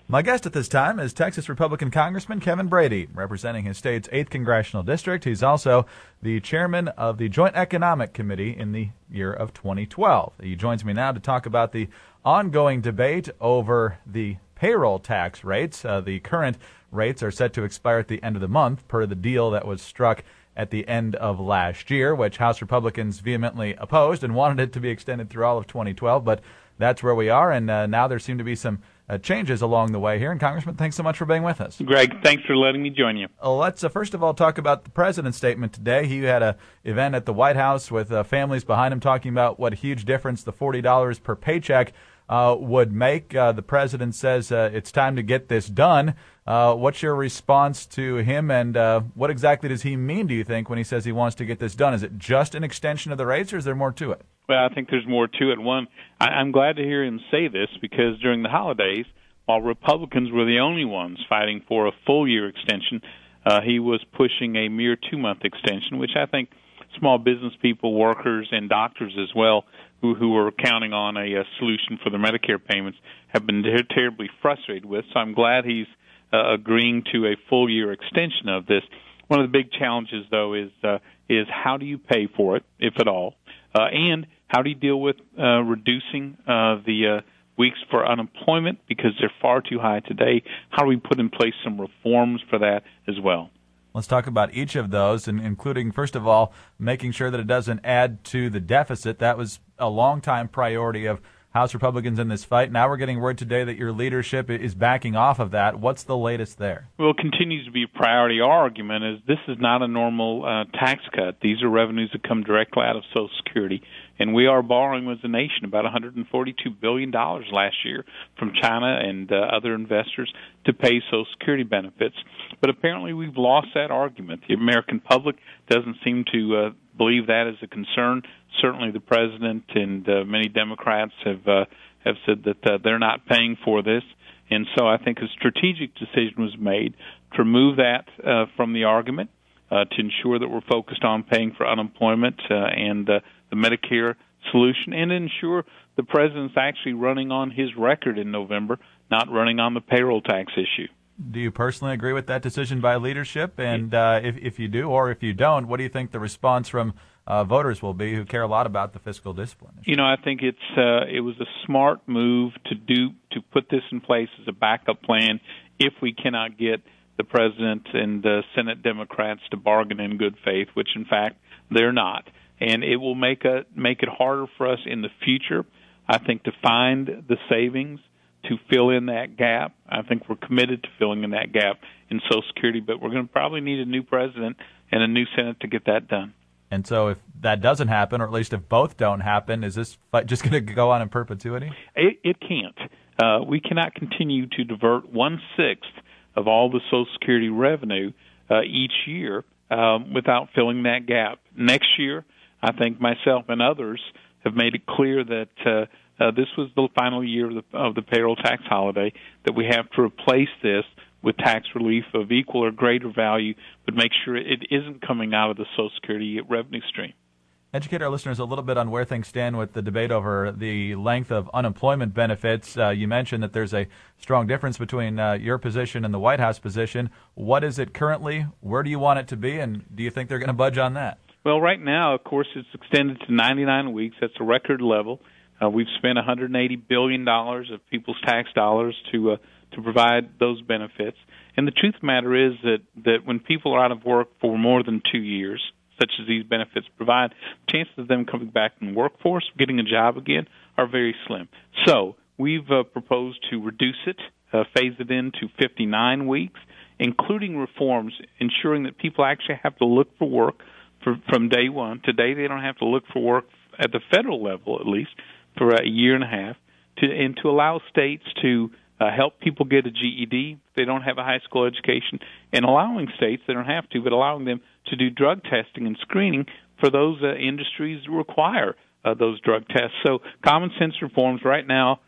My guest at this time is Texas Republican Congressman Kevin Brady, representing his state's 8th Congressional District. He's also the chairman of the Joint Economic Committee in the year of 2012. He joins me now to talk about the ongoing debate over the payroll tax rates. The current rates are set to expire at the end of the month per the deal that was struck at the end of last year, which House Republicans vehemently opposed and wanted it to be extended through all of 2012. But that's where we are, and now there seem to be some changes along the way here. And Congressman, thanks so much for being with us. Greg, thanks for letting me join you. Let's first of all talk about the president's statement today. He had an event at the White House with families behind him talking about what a huge difference the $40 per paycheck would make. The president says it's time to get this done. What's your response to him, and what exactly does he mean, do you think, when he says he wants to get this done? Is it just an extension of the rates, or is there more to it? Well, I think there's more to it. One, I'm glad to hear him say this because during the holidays, while Republicans were the only ones fighting for a full-year extension, he was pushing a mere 2-month extension, which I think small business people, workers, and doctors as well, who were counting on a solution for their Medicare payments, have been terribly frustrated with. So I'm glad he's agreeing to a full-year extension of this. One of the big challenges, though, is how do you pay for it, if at all, and how do you deal with reducing the weeks for unemployment because they're far too high today? How do we put in place some reforms for that as well? Let's talk about each of those, and including, first of all, making sure that it doesn't add to the deficit. That was a long-time priority of House Republicans in this fight. Now we're getting word today that your leadership is backing off of that. What's the latest there? Well, it continues to be a priority. Our argument is this is not a normal tax cut. These are revenues that come directly out of Social Security, and we are borrowing as a nation about $142 billion last year from China and other investors to pay Social Security benefits. But apparently we've lost that argument. The American public doesn't seem to believe that is a concern. Certainly the president and many Democrats have said that they're not paying for this. And so I think a strategic decision was made to remove that from the argument, to ensure that we're focused on paying for unemployment and the Medicare solution, and ensure the president's actually running on his record in November, not running on the payroll tax issue. Do you personally agree with that decision by leadership? And if you do, or if you don't, what do you think the response from voters will be who care a lot about the fiscal discipline issue? You know, I think it was a smart move to put this in place as a backup plan if we cannot get the president and the Senate Democrats to bargain in good faith, which in fact they're not. And it will make it harder for us in the future, I think, to find the savings to fill in that gap. I think we're committed to filling in that gap in Social Security, but we're going to probably need a new president and a new Senate to get that done. And so if that doesn't happen, or at least if both don't happen, is this fight just going to go on in perpetuity? It can't. We cannot continue to divert 1/6 of all the Social Security revenue each year without filling that gap. Next year, I think myself and others have made it clear that this was the final year of the payroll tax holiday, that we have to replace this with tax relief of equal or greater value, but make sure it isn't coming out of the Social Security revenue stream. Educate our listeners a little bit on where things stand with the debate over the length of unemployment benefits. You mentioned that there's a strong difference between your position and the White House position. What is it currently? Where do you want it to be? And do you think they're going to budge on that? Well, right now, of course, it's extended to 99 weeks. That's a record level. We've spent $180 billion of people's tax dollars to provide those benefits. And the truth of the matter is that when people are out of work for more than 2 years, such as these benefits provide, chances of them coming back in the workforce, getting a job again, are very slim. So we've proposed to reduce it, phase it in to 59 weeks, including reforms ensuring that people actually have to look for work from day one. Today they don't have to look for work at the federal level, at least, for a year and a half, and to allow states to help people get a GED if they don't have a high school education, and allowing states, they don't have to, but allowing them to do drug testing and screening for those industries that require those drug tests. So common sense reforms. Right now,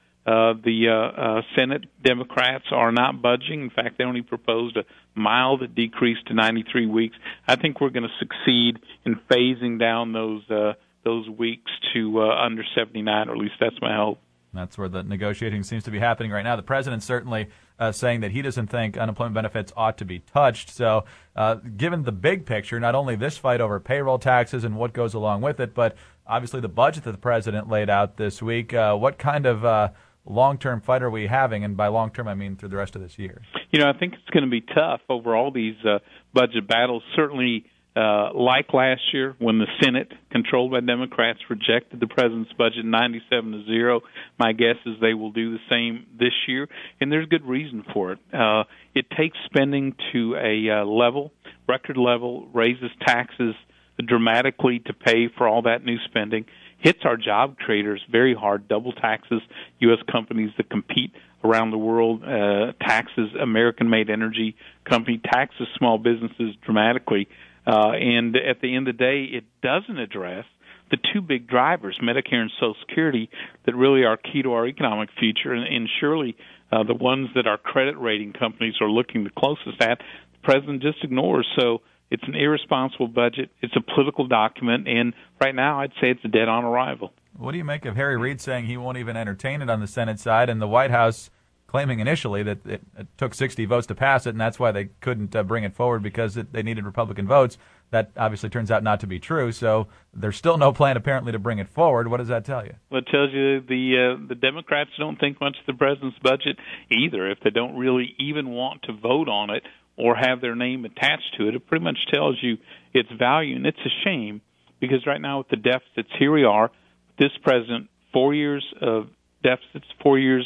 the Senate Democrats are not budging. In fact, they only proposed a mild decrease to 93 weeks. I think we're going to succeed in phasing down those weeks to under 79, or at least that's my hope. That's where the negotiating seems to be happening right now. The president certainly saying that he doesn't think unemployment benefits ought to be touched. So given the big picture, not only this fight over payroll taxes and what goes along with it, but obviously the budget that the president laid out this week, what kind of long-term fight are we having? And by long-term, I mean through the rest of this year. I think it's going to be tough over all these budget battles. Certainly, like last year when the Senate, controlled by Democrats, rejected the president's budget 97-0, my guess is they will do the same this year, and there's good reason for it. It takes spending to a record level, raises taxes dramatically to pay for all that new spending, hits our job creators very hard, double taxes U.S. companies that compete around the world, taxes American-made energy company, taxes small businesses dramatically. And at the end of the day, it doesn't address the two big drivers, Medicare and Social Security, that really are key to our economic future, and surely the ones that our credit rating companies are looking the closest at, the president just ignores. So it's an irresponsible budget. It's a political document, and right now I'd say it's dead on arrival. What do you make of Harry Reid saying he won't even entertain it on the Senate side, and the White House claiming initially that it took 60 votes to pass it, and that's why they couldn't bring it forward because they needed Republican votes? That obviously turns out not to be true, so there's still no plan apparently to bring it forward. What does that tell you? Well, it tells you the Democrats don't think much of the president's budget either. If they don't really even want to vote on it or have their name attached to it, it pretty much tells you its value, and it's a shame because right now with the deficits, here we are, this president, 4 years of deficits of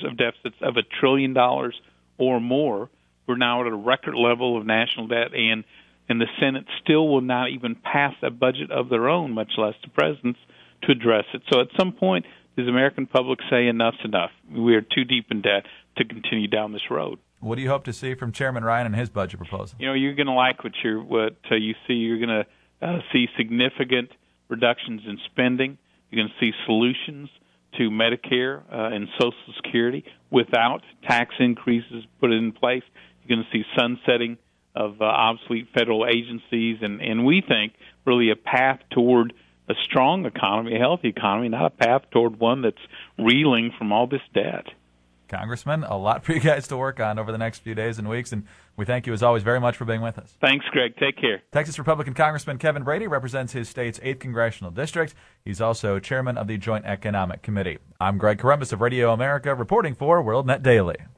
$1 trillion or more. We're now at a record level of national debt, and the Senate still will not even pass a budget of their own, much less the president's, to address it. So at some point, does the American public say enough's enough? We are too deep in debt to continue down this road. What do you hope to see from Chairman Ryan and his budget proposal? You're going to like what you see. You're going to see significant reductions in spending. You're going to see solutions to Medicare and Social Security without tax increases put in place. You're going to see sunsetting of obsolete federal agencies, and we think really a path toward a strong economy, a healthy economy, not a path toward one that's reeling from all this debt. Congressman, a lot for you guys to work on over the next few days and weeks, and we thank you as always very much for being with us. Thanks, Greg. Take care. Texas Republican Congressman Kevin Brady represents his state's 8th Congressional District. He's also chairman of the Joint Economic Committee. I'm Greg Columbus of Radio America, reporting for WorldNet Daily.